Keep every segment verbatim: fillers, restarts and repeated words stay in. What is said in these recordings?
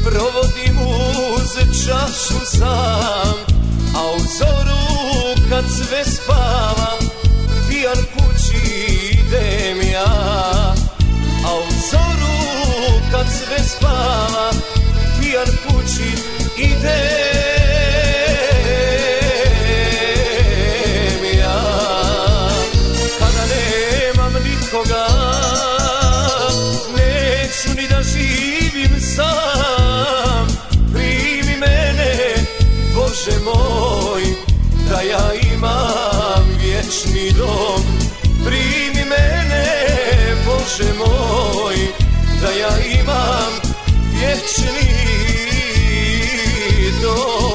provodim uz čašu sam, a u zoru kad sve spava, pijan kući idem ja. A u zoru kad sve spava, pijan kući idem ja. Kada nemam nikoga, neću ni da živim sam. Primi mene, Bože moj, da ja imam vječni dom. Primi mene, Bože moj, da ja imam vječni dom.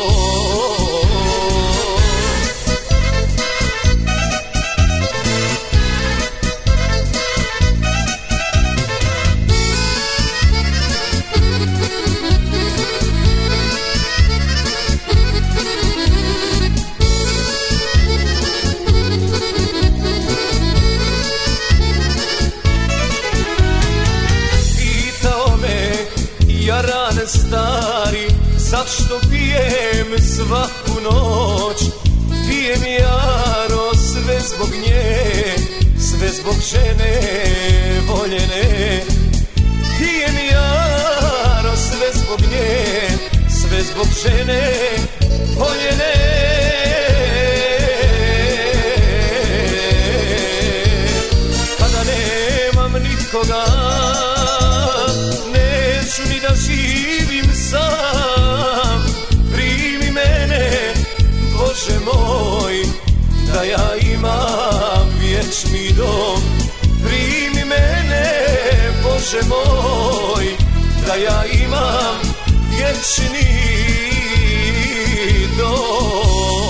Jaran stari, zašto pijem svaku noć? Pijem jaro sve zbog nje, sve zbog žene voljene. Pijem jaro sve zbog nje, sve zbog žene voljene. Kada nemam nikoga, neću ni da živim sam. Primi mene, Bože moj, da ja imam vječni dom. Primi mene, Bože moj, da ja imam vječni dom.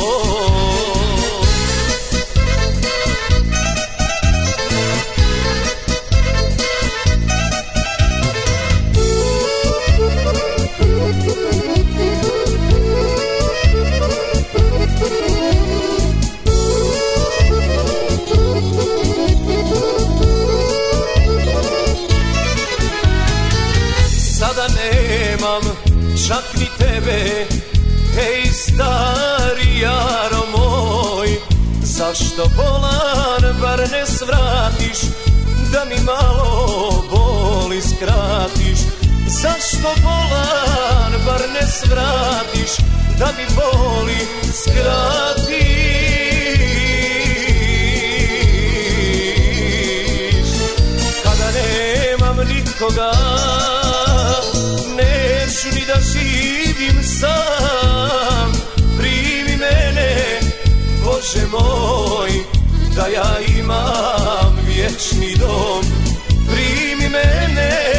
Sada nemam čak ni tebe, ej stari jaro moj. Zašto bolan bar ne svratiš, da mi malo boli skratiš? Zašto bolan bar ne svratiš, da mi boli skratiš? Kada nemam nikoga, neću ni da živim sam. Primi mene, Bože moj, da ja imam vječni dom. Primi mene,